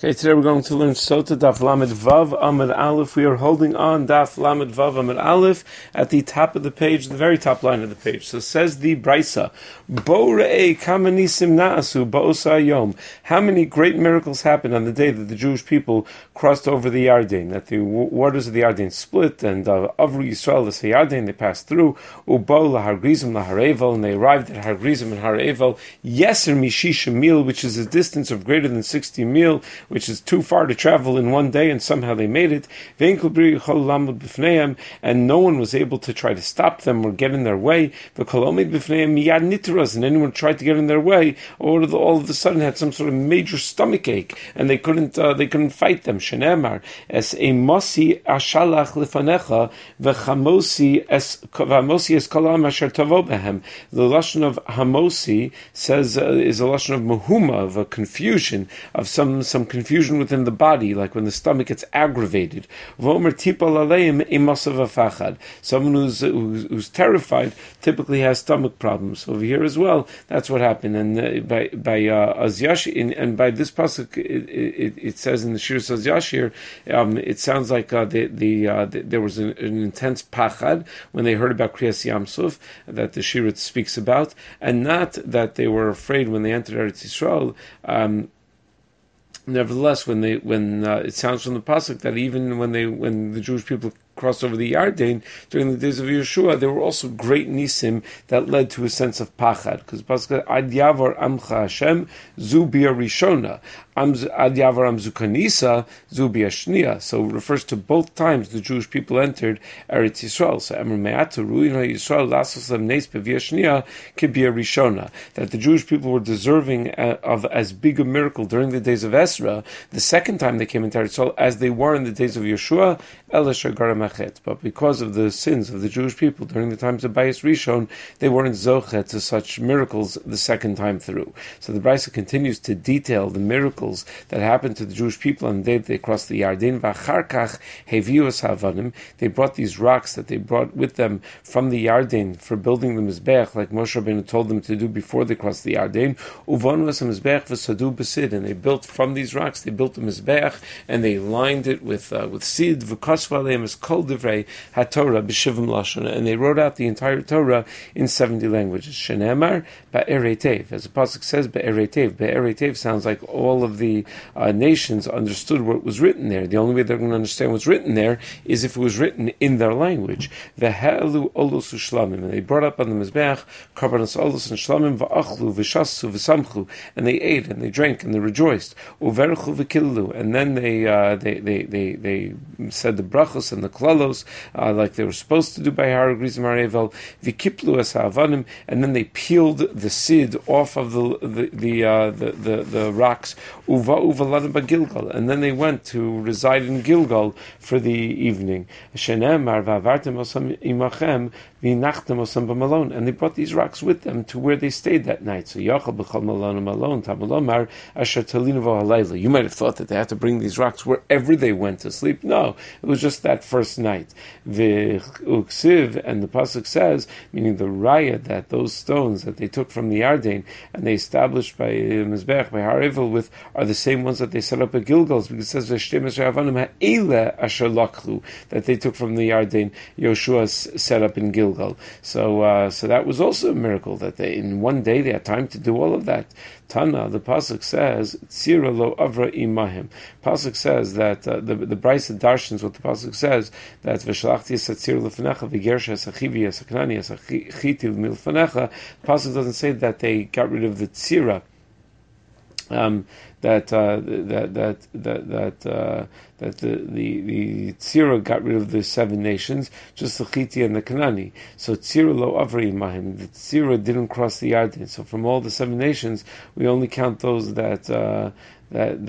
Okay, today we're going to learn Sota Daf Lamed Vav Amud Aleph. We are holding on Daf Lamed Vav Amud Aleph at the top of the page, the very top line of the page. So says the Brisa, Bo Re'ei Kama Nisim Na'asu Ba'osa Yom. How many great miracles happened on the day that the Jewish people crossed over the Yarden, that the waters of the Yarden split, and Avru Yisrael, the Yarden, they passed through, Ubo Lahar Grizim Lahar Evel, and they arrived at Har Grizim and Har Evel, Yeser Mishisha Mil, which is a distance of greater than 60 mil, which is too far to travel in one day, and somehow they made it. And no one was able to try to stop them or get in their way. And anyone tried to get in their way, or all of a sudden had some sort of major stomach ache, and they couldn't fight them. Shenemar es emosi ashalach lefanecha v'chamosi es kolam asher tavo behem. The lashon of hamosi says is a lashon of mahuma, of a confusion, of some confusion within the body, like when the stomach gets aggravated. Someone who's terrified typically has stomach problems. Over here as well, that's what happened. And by Az Yashir, and by this pasuk, it says in the Shir Az Yashir, it sounds like there was an intense pachad when they heard about Kriyas Yamsuf that the Shir speaks about, and not that they were afraid when they entered Eretz Yisrael. Nevertheless, when it sounds from the pasuk that even when the Jewish people crossed over the Yarden during the days of Yeshua, there were also great nisim that led to a sense of pachad. Because pasuk Ad Yavar Amcha Hashem Zu Bia Rishona, Ad Yavar Amzu Kanisa Zu Bia Shnia. So it refers to both times the Jewish people entered Eretz Yisrael. So Emr Me'atu Ruin HaYisrael Lasos Lem Neis B'Via Shnia Kibia Rishona. That the Jewish people were deserving of as big a miracle during the days of Ezra, the second time they came into Eretz Yisrael, as they were in the days of Yeshua, but because of the sins of the Jewish people during the times of Bayis Rishon, they weren't zochet to such miracles the second time through. So the Brisa continues to detail the miracles that happened to the Jewish people on the day that they crossed the Yarden. V'acharkach hevius havanim. They brought these rocks that they brought with them from the Yarden for building the Mizbech, like Moshe Rabbeinu told them to do before they crossed the Yarden. Uvonu es Mizbech v'sadu b'sid, and they built from these rocks. They built the Mizbech and they lined it with sid v'kosva aleim es kol divrei haTorah b'shivim lashon, and they wrote out the entire Torah in 70 languages. Shenemar ba'erei tev, as the pasuk says, ba'erei tev. Ba'erei tev sounds like all of the nations understood what was written there. The only way they're going to understand what's written there is if it was written in their language. V'ha'elu olos u'shlamim, and they brought up on the mizbeach karbanos olos and shlamim v'achlu v'shasu v'samchu, and they ate and they drank and they rejoiced. Uverchu v'killu, and then they said the brachos and the klalos like they were supposed to do by Har Grizim Har Evel. V'kiplu es ha'avanim, and then they peeled the sid off of the rocks. Uva'u v'ladim b'Gilgal, and then they went to reside in Gilgal for the evening. Shenemar v'avartem osam imachem v'nachtem osam b'malon, and they brought these rocks with them to where they stayed that night. So yachal b'chol malon malon tamalomar asher talinu v'halayla. You might have thought that they had to bring these rocks wherever they went to sleep. No, it was just that first night. V'uksiv, and the pasuk says, meaning the raya, that those stones that they took from the Yarden and they established by Mizbech, by Har Evel with, are the same ones that they set up at Gilgal, because it says V'shtem esrei avanim ha'ele asher lakhu, that they took from the Yarden, Yoshua set up in Gilgal. So that was also a miracle, that they in one day they had time to do all of that. Tana, the pasuk says, Tzira lo avra imahim. Pasuk says that the Brisa darshans what the pasuk says, that v'shalachti es tzira lefnecha v'gersha es achivi es aknani es achiti milfnecha. The pasuk doesn't say that they got rid of the tzira. That the Tzira got rid of the 7 nations, just the Chiti and the Kanani. So Tzira lo avri imahim. The Tzira didn't cross the Yarden. So from all the 7 nations, we only count those that had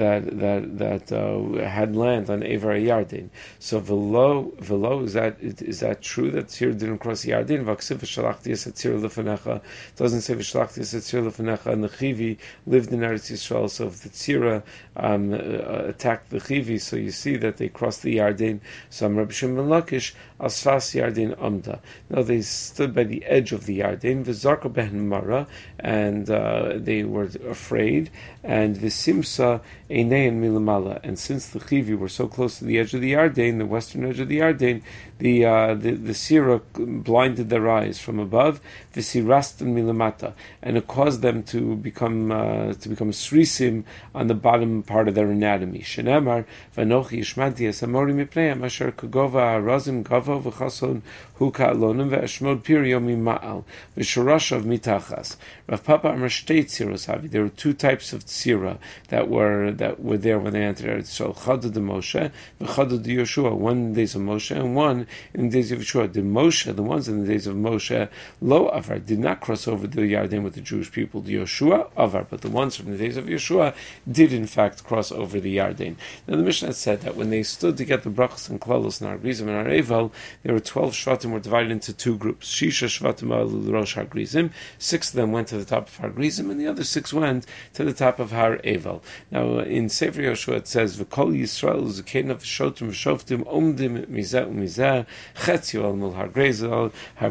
land on Evar Yarden. So velo is that true that Tzira didn't cross the Yarden? V'aksiv v'shalachti es Tzira lefenecha doesn't say v'shalachti es Tzira lefenecha, and the Chivi lived in Eretz Yisrael. So if the Tzira attacked the Chivi, so you see that they crossed the Yarden. So Rabbi Shimon ben Lakish asfas Yarden amda. Now they stood by the edge of the Yarden, v'zarka behen mara, and they were afraid, and the simsa Mila Einein Milamala. And since the Chivi were so close to the edge of the Yarden, the western edge of the Yarden, the Sira blinded their eyes from above, Visirastan Milamata, and it caused them to become srisim on the bottom part of their anatomy. Shenemar Vanochi Ishmanti Esamori Mipneim Asher Kagova Razim Gavo V'Chason Huka Alonim Ve'Ashmod Piriomi Ma'al V'Shorashav Mitachas. Rav Papa Amar Shtei Tziros Havi. There were two types of tzira that were there when they entered Eretz Yisrael. Chadad de Moshe, v'chadad de Yeshua. One in the days of Moshe and one in the days of Yeshua. The Moshe, the ones in the days of Moshe, lo avar, did not cross over the Yarden with the Jewish people. The Yeshua avar, but the ones from the days of Yeshua did in fact cross over the Yarden. Now the Mishnah said that when they stood to get the brachos and klalos and Har Grizim and Har Eval, there were 12 shvatim were divided into two groups. Shisha shvatim alu l'rosh Har Grizim. 6 of them went to the top of Har Grizim, and the other 6 went to the top of Har Eval. Now in Sefer Yoshua it says, "V'kol Yisrael u'zakenav v'shotim v'shoftim omdim mizeh u'mizeh chetzio al mul Har Grizim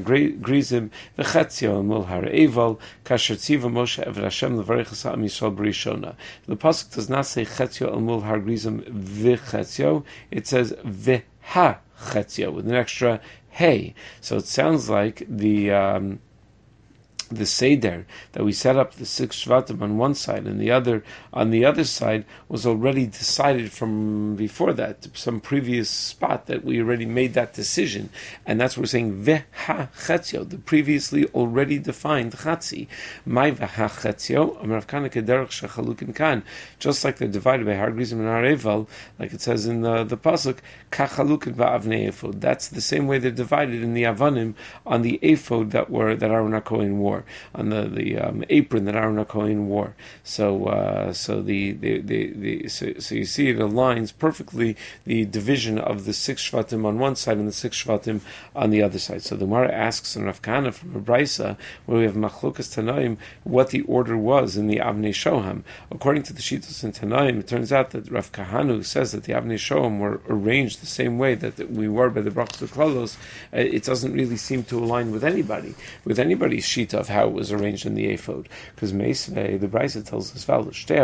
v'chetzio al mul Har Eval kasher tziva Moshe eved Hashem levarech ha'am Yisrael b'rishona." The pasuk does not say chetzio al mul Har Grizim v'chetzio; it says v'ha chetzio with an extra hey. So it sounds like the Seder that we set up the 6 Shvatim on one side and the other on the other side was already decided from before that, some previous spot that we already made that decision, and that's what we're saying Veha Chetzio, the previously already defined Chatzi. My Veha Chetzio, Amar Kana Kederach Shechalukin Kan, just like they're divided by Har Grizim and Har Eval, like it says in the pasuk Kachalukin Ba'avnei Ephod. That's the same way they're divided in the Avanim on the Ephod that Aaron HaKohen wore, on the apron that Aaron HaKohen wore. So you see it aligns perfectly the division of the 6 Shvatim on one side and the 6 Shvatim on the other side. So the Gemara asks in Rav Kahana from a Brisa, where we have Machlokas Tanaim, what the order was in the Avnei Shoham. According to the Shittos in Tanaim, it turns out that Rav Kahana says that the Avnei Shoham were arranged the same way that we were by the Brachos Klalos. It doesn't really seem to align with anybody's Shita of how it was arranged in the ephod, because Meisvei, the Brisa tells us,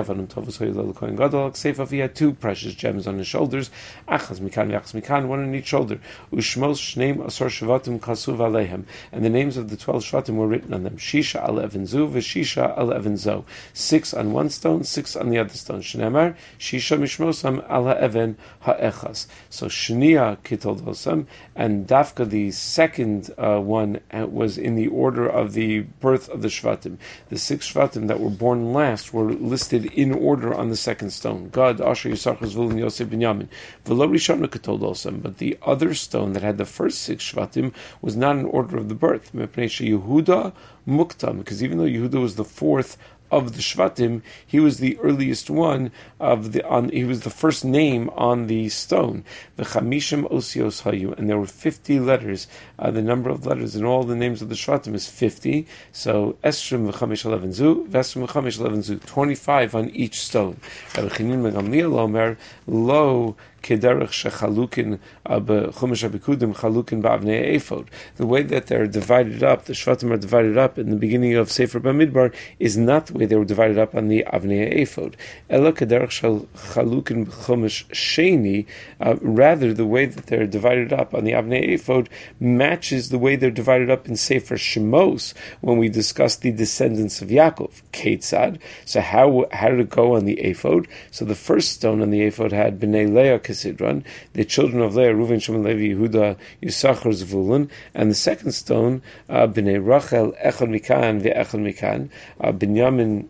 he had 2 precious gems on his shoulders, achas mikan, one on each shoulder, ushmos shneim asor shvatim kasuv alehem, and the names of the 12 shvatim were written on them, Shisha al Evan Zu, v'Shisha al Evan Zo, 6 on one stone, 6 on the other stone. Shneimar Shisha mishmosam al Evan ha'echas. So Shnia kitoldosam, and Dafka, the second one, was in the order of the birth of the Shvatim. The 6 Shvatim that were born last were listed in order on the second stone. Gad, Asher, Yisachar, Zvulun, Yosef, Binyamin. V'lo Rishona Ketolosam. But the other stone that had the first 6 Shvatim was not in order of the birth. Yehuda Muktam, because even though Yehuda was the 4th of the Shvatim, he was the earliest one he was the first name on the stone. The Chamishim Osios Hayu, and there were 50 letters. The number of letters in all the names of the Shvatim is 50. So Esrim v'Chamish 11 Zu, Vesrim v'Chamish 11 Zu, 25 on each stone. Rabbi Chanina ben Gamliel Omer Lo Kederach shechalukin b'chumash habikudim chalukin ba'avnei ephod. The way that they're divided up, the Shvatim are divided up in the beginning of Sefer Bamidbar, is not the way they were divided up on the avnei ephod. Ela kederach shechalukin b'chumash sheni. Rather, the way that they're divided up on the avnei ephod matches the way they're divided up in Sefer Shemos when we discuss the descendants of Yaakov. Ketzad. So how did it go on the ephod? So the first stone on the ephod had Bnei Leah Kesidron, the children of Leah, Reuven, Shimon, Levi, Yehuda, Yisachar, Zvulun, and the second stone, Bnei Rachel, Echad Mikan, Ve'echad Mikan, Binyamin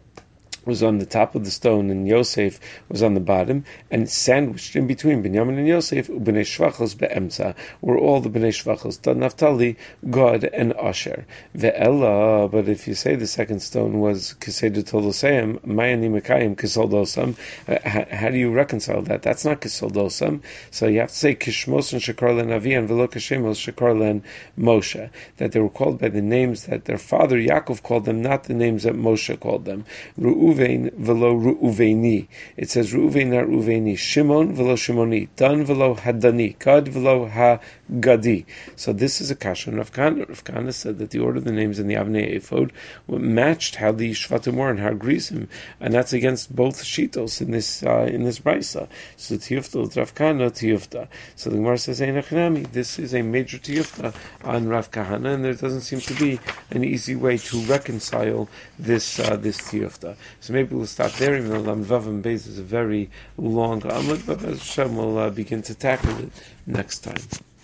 was on the top of the stone and Yosef was on the bottom, and sandwiched in between Binyamin and Yosef, Bnei Shvachos be'emza, were all the Bnei Shvachos, Naftali, Gad, and Asher. Ve'ella, but if you say the second stone was Keseder Toloseim, Mayani Mekayim Kesoldosam, how do you reconcile that? That's not Kesoldosam, so you have to say Kishmos and Shekarlen Avi and Velo Keshemos Shekarlen Moshe, that they were called by the names that their father Yaakov called them, not the names that Moshe called them. Reuven Reuven velo Reuveni. It says Reuven not Reuveni. Shimon velo Shimoni. Dan velo Hadani. Gad velo Hagadi. So this is a kasha. Rav Kahana said that the order of the names in the Avnei Ephod matched how the Shvatim were and how Grisim, and that's against both shitos in this brisa. So tiyufta Rav Kahana tiyufta. So the Gemara says Einachnami. This is a major tiyufta on Rav Kahana, and there doesn't seem to be an easy way to reconcile this tiyufta. So maybe we'll stop there. Even though Lam Vav and Beis is a very long amud, but Hashem will begin to tackle it next time.